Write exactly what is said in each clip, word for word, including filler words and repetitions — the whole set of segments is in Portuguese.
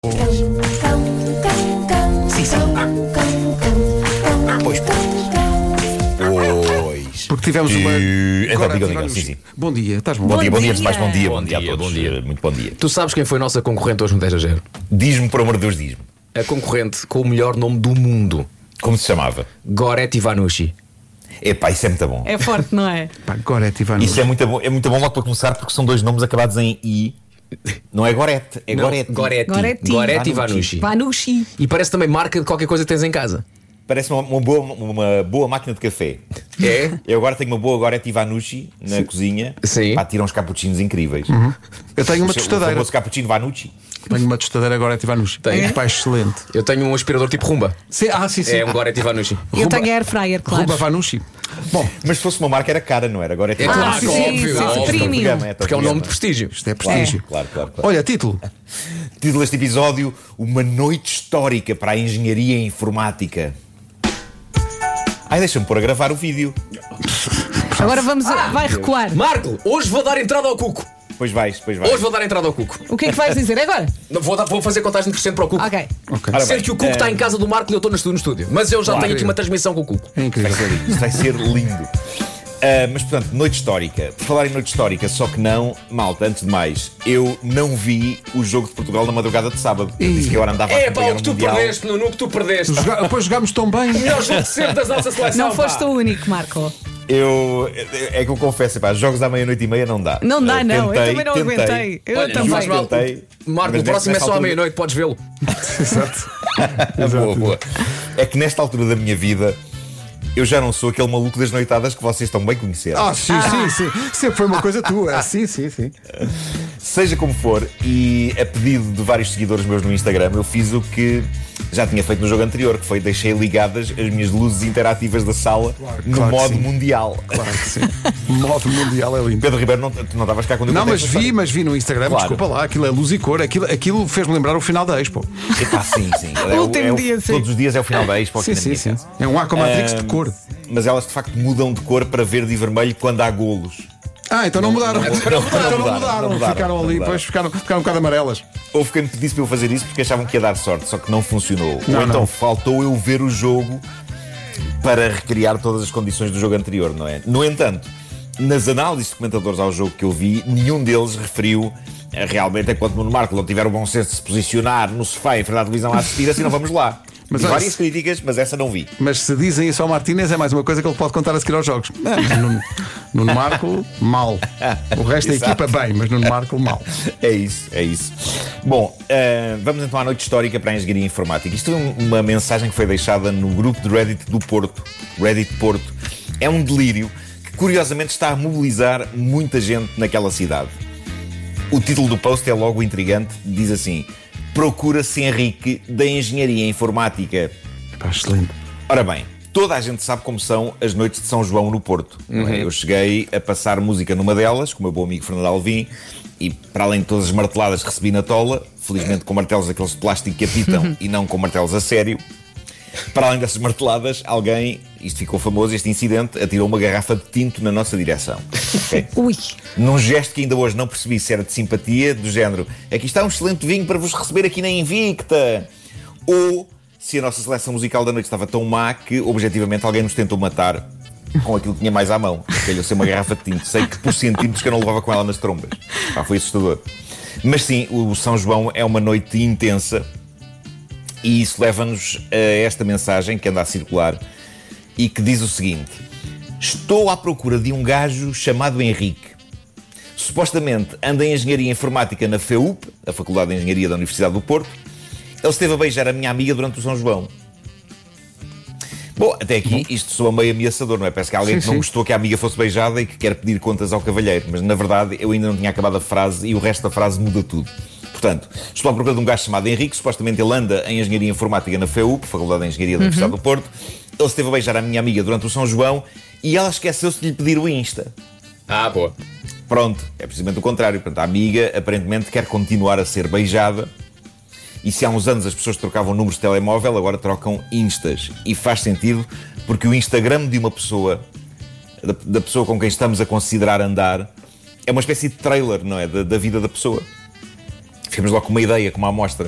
Cão, cão, cão, cão. Sim, sim. Pois, pois. Porque tivemos uma. Então, Agora diga, diga, tivemos- sim, sim. Bom dia, estás bom? Bom dia, bom dia, dia. antes de mais, bom dia, bom dia a Bom dia, todos. bom dia. Muito bom dia. Tu sabes quem foi a nossa concorrente hoje no dez a zero? Diz-me, por amor de Deus, diz-me. A concorrente com o melhor nome do mundo, Como se chamava? Goretti Vanucci. Epá, isso é muito bom. É forte, não é? Pá, Goretti Vanucci. Isso é muito bom, é muito bom logo para começar, porque são dois nomes acabados em I. Não é Gorete, é Não, Goretti. Goretti. Goretti. Goretti Vanucci. Vanucci. Vanucci. E parece também marca de qualquer coisa que tens em casa. Parece uma, uma boa, uma boa máquina de café. É? Eu agora tenho uma boa Goretti Vanucci na cozinha. Sim. Para tirar uns cappuccinos incríveis. Eu tenho uma O tostadeira. famoso cappuccino Vanucci. Tenho uma tostadeira Goretti Vanucci. Tem. Pá, excelente. Eu tenho um aspirador tipo Rumba. Sim, ah, sim, sim. É um Goretti Vanucci. Eu Rumba- tenho air fryer, claro. Rumba Vanucci. Bom, Mas se fosse uma marca era cara, não era? Agora é É claro, Ah, sim, óbvio, sim, óbvio. premium. Porque é um nome de prestígio. isto é prestígio. Claro, claro, claro. Olha, título. Título deste episódio: Uma noite histórica para a engenharia informática. Ai, deixa-me pôr a gravar o vídeo. Agora vamos. a- vai recuar. Marco, hoje vou dar entrada ao Cuco. Pois vais, pois vais. Hoje vou dar entrada ao Cuco. O que é que vais dizer agora? Não, Vou, dar- vou fazer contagem de crescente para o Cuco. Ok. Ok. Ora Ser bem, que o Cuco eh, está em casa do Marco e eu estou no estúdio, no estúdio. Mas eu já Claro. tenho aqui uma transmissão com o Cuco. É incrível. Isto vai ser lindo. Ah, mas portanto, noite histórica. Por falar em noite histórica, só que não, malta, antes de mais, eu não vi o jogo de Portugal na madrugada de sábado. Eu disse que agora andava a É pá, acompanhar o que o tu Mundial. perdeste, Nuno, o que tu perdeste. Joga- Depois jogámos tão bem. Melhor jogo de sempre da nossa seleção. Não foste pá. o único, Marco. Eu, é que eu confesso, pá, jogos à meia-noite e meia não dá. Não dá, Ah, não. tentei, eu também não tentei. aguentei. Eu Olha, não também. faz mal. Tentei, Marco, mas o próximo é nesta só à altura- meia-noite, podes vê-lo. boa, boa. É que nesta altura da minha vida eu já não sou aquele maluco das noitadas que vocês estão bem conhecendo. Ah, sim, sim, sim. Sempre foi uma coisa tua. Sim, sim, sim. Seja como for, e a pedido de vários seguidores meus no Instagram, eu fiz o que já tinha feito no jogo anterior, que foi deixei ligadas as minhas luzes interativas da sala no claro que modo sim. mundial. Claro que sim. O modo mundial é lindo. Pedro Ribeiro, não, tu não estavas cá quando eu Não, contei mas esta vi, história? mas vi no Instagram, Claro. desculpa lá, aquilo é luz e cor, aquilo, aquilo fez-me lembrar o final da Expo. Epá, sim, sim. É O último é dia, sim. Todos os dias é o final da Expo aqui Sim, na sim, minha sim. casa. É um Aquamatrix de cor. Mas elas de facto mudam de cor para verde e vermelho quando há golos. Ah, então não mudaram. não, não, Então não mudaram, mudaram. não mudaram, Ficaram não ali, mudaram. depois ficaram, ficaram um bocado amarelas. Houve quem me pedisse para eu fazer isso porque achavam que ia dar sorte, só que não funcionou. Não, Ou então não. faltou eu ver o jogo para recriar todas as condições do jogo anterior, não é? No entanto, nas análises de comentadores ao jogo que eu vi, nenhum deles referiu eh, realmente enquanto Nuno Marco não tiver o bom senso de se posicionar no sofá em frente à televisão a assistir, assim não vamos lá. Mas Vi olha, várias se- críticas, mas essa não vi. Mas se dizem isso ao Martínez, é mais uma coisa que ele pode contar a seguir aos jogos. É, mas Nuno, Nuno Marco, mal. O resto da Exato. equipa, bem, mas Nuno Marco, mal. É isso, é isso. Bom, eh, vamos então à noite histórica para a engenharia informática. Isto é um- uma mensagem que foi deixada no grupo de Reddit do Porto, Reddit Porto. É um delírio que curiosamente está a mobilizar muita gente naquela cidade. O título do post é logo intrigante, diz assim: Procura-se Henrique da Engenharia Informática. Pá, excelente. Ora bem, toda a gente sabe como são as noites de São João no Porto. não é? Eu cheguei a passar música numa delas, com o meu bom amigo Fernando Alvim, e para além de todas as marteladas que recebi na tola, felizmente com martelos daqueles de plástico que apitam e não com martelos a sério, para além dessas marteladas, alguém, isto ficou famoso, este incidente, atirou uma garrafa de tinto na nossa direção. Ok? Ui. Num gesto que ainda hoje não percebi se era de simpatia, do género: aqui está um excelente vinho para vos receber aqui na Invicta. Ou se a nossa seleção musical da noite estava tão má que, objetivamente, alguém nos tentou matar com aquilo que tinha mais à mão. Calhou-se uma garrafa de tinto. Sei que por centímetros que eu não levava com ela nas trombas. Pá, foi assustador. Mas sim, o São João é uma noite intensa e isso leva-nos a esta mensagem que anda a circular e que diz o seguinte: estou à procura de um gajo chamado Henrique. Supostamente anda em Engenharia Informática na F E U P, a Faculdade de Engenharia da Universidade do Porto. Ele esteve a beijar a minha amiga durante o São João. Bom, até aqui isto soa meio ameaçador, não é? Parece que há alguém Sim, que não sim. gostou que a amiga fosse beijada e que quer pedir contas ao cavalheiro. Mas na verdade eu ainda não tinha acabado a frase e o resto da frase muda tudo. Portanto, estou à procura de um gajo chamado Henrique. Supostamente ele anda em Engenharia Informática na F E U P, Faculdade de Engenharia da Universidade do Porto. Ele esteve a beijar a minha amiga durante o São João e ela esqueceu-se de lhe pedir o Insta. Ah, boa. Pronto, é precisamente o contrário. Portanto, a amiga aparentemente quer continuar a ser beijada. E se há uns anos as pessoas trocavam números de telemóvel, agora trocam Instas. E faz sentido, porque o Instagram de uma pessoa, da, da pessoa com quem estamos a considerar andar, é uma espécie de trailer, não é? Da, da vida da pessoa. Ficamos logo com uma ideia, com uma amostra.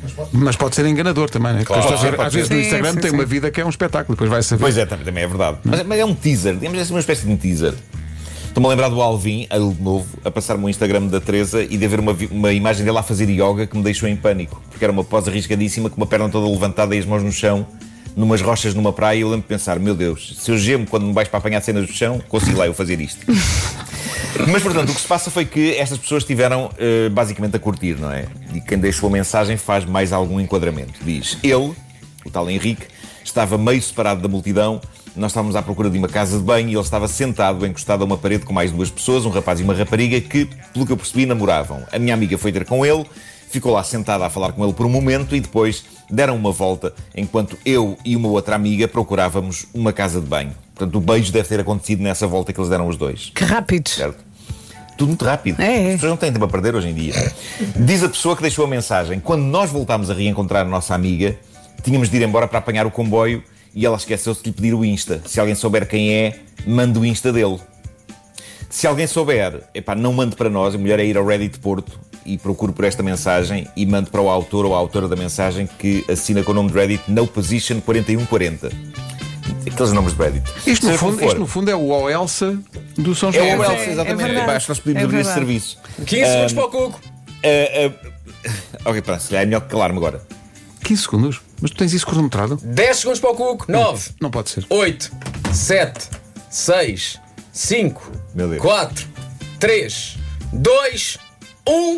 Mas pode ser enganador também, né? Porque Claro, as pessoas, pode às vezes no ser. Instagram Sim, tem sim, uma sim. vida que é um espetáculo, depois vai saber. Pois é, também, também é verdade. Mas, mas é um teaser, temos assim uma espécie de um teaser. Estou-me a lembrar do Alvin, ele de novo, a passar-me o Instagram da Teresa e de haver uma, vi- uma imagem dele a fazer yoga que me deixou em pânico. Porque era uma pose arriscadíssima, com uma perna toda levantada e as mãos no chão, numas rochas numa praia. E eu lembro de pensar: meu Deus, se eu gemo quando me vais para apanhar cenas do chão, consigo lá eu fazer isto. Mas, portanto, o que se passa foi que estas pessoas estiveram eh, basicamente a curtir, não é? E quem deixou a mensagem faz mais algum enquadramento. Diz: ele, o tal Henrique, estava meio separado da multidão. Nós estávamos à procura de uma casa de banho e ele estava sentado, encostado a uma parede com mais duas pessoas, um rapaz e uma rapariga, que, pelo que eu percebi, namoravam. A minha amiga foi ter com ele, ficou lá sentada a falar com ele por um momento e depois deram uma volta, enquanto eu e uma outra amiga procurávamos uma casa de banho. Portanto, o beijo deve ter acontecido nessa volta que eles deram os dois. Que rápidos. Certo? Tudo muito rápido. É, é. As pessoas não têm tempo a perder hoje em dia. Diz a pessoa que deixou a mensagem: quando nós voltámos a reencontrar a nossa amiga, tínhamos de ir embora para apanhar o comboio e ela esqueceu-se de lhe pedir o Insta. Se alguém souber quem é, mande o Insta dele. Se alguém souber, epá, não mande para nós. O melhor é ir ao Reddit Porto e procure por esta mensagem e mande para o autor ou a autora da mensagem, que assina com o nome de Reddit No Position quarenta e um quarenta. Aqueles nomes de Reddit. Isto no, Seja como fundo, for. isto no fundo é o O Elsa do São É João. o É, Elsa, é exatamente. verdade. Epá, acho que nós podíamos É abrir esse verdade. serviço. quinze segundos para o Cuco. Uh, uh, ok, pronto, se calhar é melhor que calar-me agora. quinze segundos? Mas tu tens isso cronometrado? dez segundos para o Cuco. nove, Não pode ser. oito, sete, seis, cinco, Meu Deus. quatro, três, dois, um.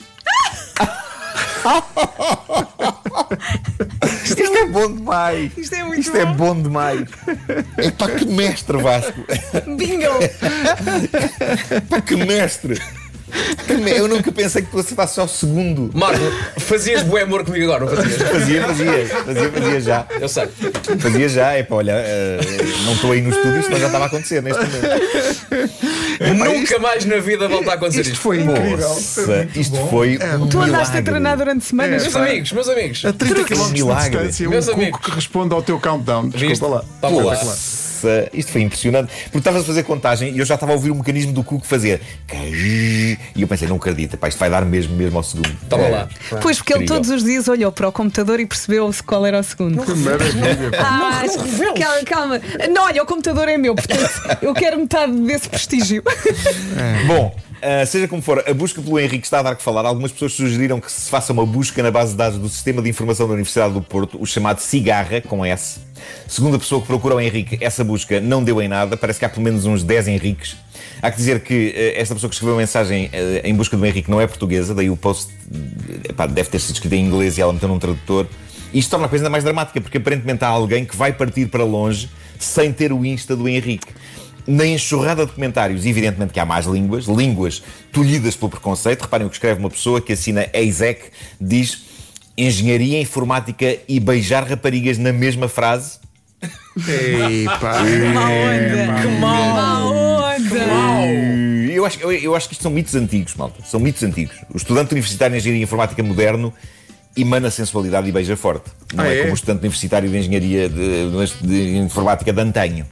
Isto é bom demais. Isto é muito Isto é bom demais. Epá, que mestre, Vasco. Bingo! Epá, que mestre. Que me- Eu nunca pensei que tu acertasses ao segundo. Marco, fazias bué amor comigo agora, não fazias? Fazia, fazia, fazia, fazia já. Eu sei. Fazia já. Epá, olha, eh, não estou aí no estúdio, senão já estava a acontecer neste momento. Nunca mais na vida volta a acontecer Isto isto. foi incrível. Nossa, isto foi um Tu andaste a milagre. treinar durante semanas. Meus pá. amigos, meus amigos. A trinta quilómetros de milagre. distância, Meus um amigos. cuco que responde ao teu countdown. Viste? Desculpa lá. Tá bom. Nossa, isto foi impressionante. Porque estavas a fazer contagem e eu já estava a ouvir o mecanismo do Cuco fazer. E eu pensei: não acredito, pá, isto vai dar mesmo, mesmo ao segundo. Toma lá. Pois, porque ele Incrível. todos os dias olhou para o computador e percebeu-se qual era o segundo. Que maravilha. Ah, calma, calma. Não, olha, o computador é meu, portanto eu quero metade desse prestígio. Bom, uh, seja como for, a busca pelo Henrique está a dar que falar. Algumas pessoas sugeriram que se faça uma busca na base de dados do Sistema de Informação da Universidade do Porto, o chamado Cigarra, com S. Segundo a pessoa que procura o Henrique, essa busca não deu em nada. Parece que há pelo menos uns dez Henriques. Há que dizer que uh, esta pessoa que escreveu a mensagem uh, em busca do Henrique não é portuguesa, daí o post uh, epá, deve ter sido escrito em inglês e ela meteu num tradutor. E isto torna a coisa ainda mais dramática, porque aparentemente há alguém que vai partir para longe sem ter o Insta do Henrique. Na enxurrada de comentários, evidentemente que há más línguas, línguas tolhidas pelo preconceito. Reparem o que escreve uma pessoa que assina Eisec, diz: engenharia informática e beijar raparigas na mesma frase. Ei, pá. Má onda. Que mal. Má onda. Eu acho, eu, eu acho que isto são mitos antigos, malta. São mitos antigos. O estudante universitário de engenharia informática moderno emana sensualidade e beija forte. Não Ah, é, é? como o estudante universitário de engenharia de, de informática de antanho.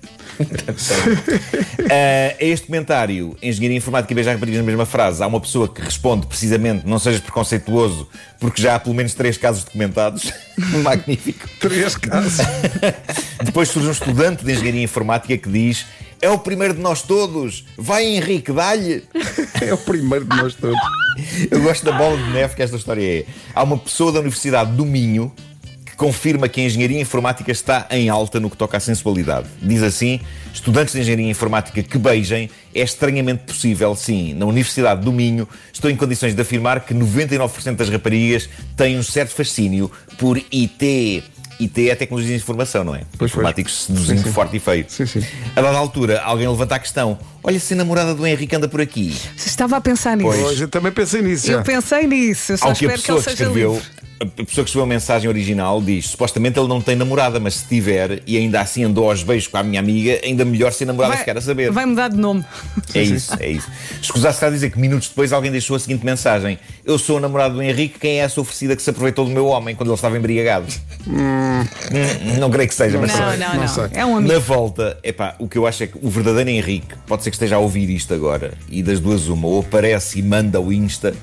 Uh, a este comentário, engenharia informática e beijar raparigas na mesma frase, há uma pessoa que responde precisamente: não sejas preconceituoso, porque já há pelo menos três casos documentados. Magnífico. Três casos. Depois surge um estudante de engenharia informática que diz: é o primeiro de nós todos, vai Henrique, dá-lhe. É o primeiro de nós todos. Eu gosto da bola de neve que esta história é. Há uma pessoa da Universidade do Minho que confirma que a engenharia informática está em alta no que toca à sensualidade. Diz assim: estudantes de engenharia informática que beijem é estranhamente possível, sim. Na Universidade do Minho estou em condições de afirmar que noventa e nove por cento das raparigas têm um certo fascínio por I T. I T é tecnologia de informação, não é? Pois, Informáticos seduzindo Sim, sim. forte e feio. Sim, sim. A dada altura, alguém levanta a questão: olha, se a namorada do Henrique anda por aqui. Estava a pensar nisso. Pois. Hoje eu também pensei nisso. Já. Eu pensei nisso. Eu só Ao que a espero que ele pessoa que seja escreveu, livre. a pessoa que escreveu a mensagem original diz: supostamente ele não tem namorada, mas se tiver e ainda assim andou aos beijos com a minha amiga, ainda melhor ser namorada se quer a saber. vai mudar de nome. É isso, é isso. Escusar-se está a dizer que minutos depois alguém deixou a seguinte mensagem: eu sou o namorado do Henrique, quem é essa oferecida que se aproveitou do meu homem quando ele estava embriagado? Hum, não creio que seja, mas Não, não, não não. sei. É um amigo. na volta, epá, o que eu acho é que o verdadeiro Henrique pode ser que esteja a ouvir isto agora, e das duas uma, ou aparece e manda o Insta,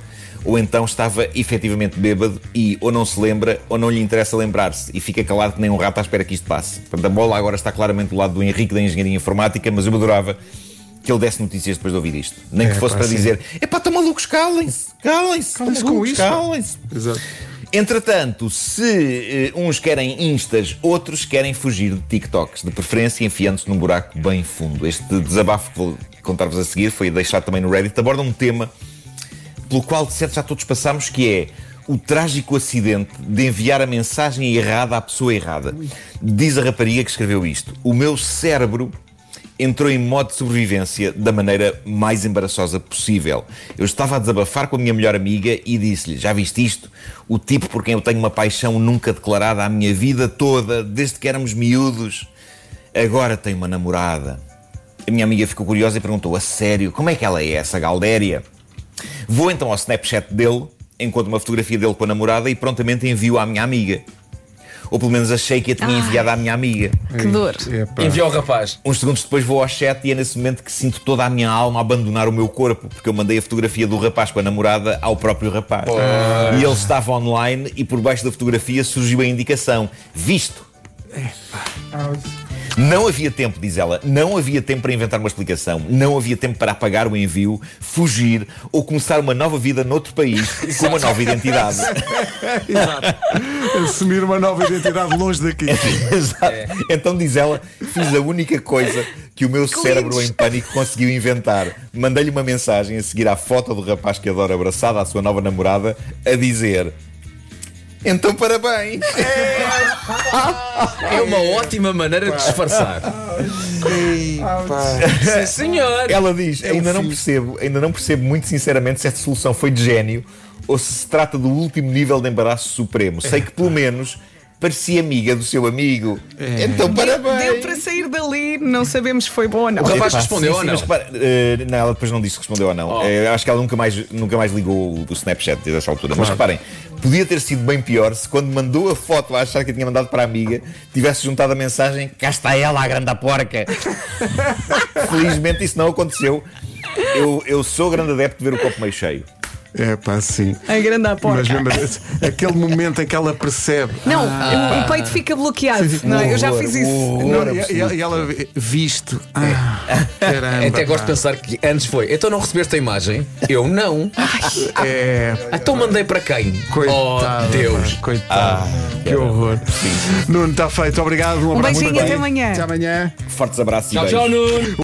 ou então estava efetivamente bêbado e ou não se lembra ou não lhe interessa lembrar-se e fica calado que nem um rato à espera que isto passe. Portanto, a bola agora está claramente do lado do Henrique da Engenharia Informática, mas eu adorava que ele desse notícias depois de ouvir isto. Nem É, que fosse pá, para sim. dizer: epá, estão malucos, calem-se, calem-se, Calem-se estão com malucos, isso, pá. calem-se. Exato. Entretanto, se eh, uns querem instas, outros querem fugir de TikToks, de preferência enfiando-se num buraco bem fundo. Este desabafo que vou contar-vos a seguir foi deixado também no Reddit, aborda um tema pelo qual de certo já todos passamos, que é o trágico acidente de enviar a mensagem errada à pessoa errada. Diz a rapariga que escreveu isto: o meu cérebro entrou em modo de sobrevivência da maneira mais embaraçosa possível. Eu estava a desabafar com a minha melhor amiga e disse-lhe: já viste isto? O tipo por quem eu tenho uma paixão nunca declarada à minha vida toda, desde que éramos miúdos, agora tem uma namorada. A minha amiga ficou curiosa e perguntou: a sério? Como é que ela é, essa Galdéria? Vou então ao Snapchat dele, encontro uma fotografia dele com a namorada e prontamente envio à minha amiga. Ou pelo menos achei que a tinha enviado à minha amiga. Que dor. É, pá. Envia ao rapaz. Uns segundos depois vou ao chat e é nesse momento que sinto toda a minha alma abandonar o meu corpo, porque eu mandei a fotografia do rapaz com a namorada ao próprio rapaz. E ele estava online e por baixo da fotografia surgiu a indicação: visto. Não havia tempo, diz ela, não havia tempo para inventar uma explicação, não havia tempo para apagar o envio, fugir ou começar uma nova vida noutro país com uma nova identidade. Exato. Assumir uma nova identidade longe daqui. Exato. Então, diz ela, fiz a única coisa que o meu cérebro em pânico conseguiu inventar. Mandei-lhe uma mensagem a seguir à foto do rapaz que adora abraçado à sua nova namorada, a dizer: então parabéns. É uma ótima maneira de disfarçar. Sim, senhor. Ela diz: É um ainda não fim. percebo, ainda não percebo muito sinceramente se esta solução foi de gênio ou se se trata do último nível de embaraço supremo. Sei que pelo menos parecia amiga do seu amigo. Então parabéns. Deu para sair dali, não sabemos se foi bom ou não. O rapaz Epá, respondeu sim, ou sim, não? Mas, repara, eh, não, ela depois não disse que respondeu ou não. Oh. Eh, acho que ela nunca mais, nunca mais ligou o, o Snapchat desde essa altura. Mas reparem, podia ter sido bem pior se quando mandou a foto a achar que a tinha mandado para a amiga tivesse juntado a mensagem: cá está ela, a grande porca. Felizmente isso não aconteceu. Eu, eu sou grande adepto de ver o copo meio cheio. É pá, sim. A grande porca. Mas mesmo assim, aquele momento em que ela percebe. Não, o, o peito fica bloqueado. Não, é? Eu já fiz isso. Não, e, e- e ela visto. Ah, caramba. Até gosto de pá. pensar que antes foi: então não recebeste a imagem? Eu não. É. Então mandei para quem? Coitado. Oh, Deus. pá, Coitado. que horror. Nuno, está feito. Obrigado. Um, Um abraço. beijinho, Muito até bem. amanhã. Até amanhã. Fortes abraços Tchau, e tchau, beijos. Nuno.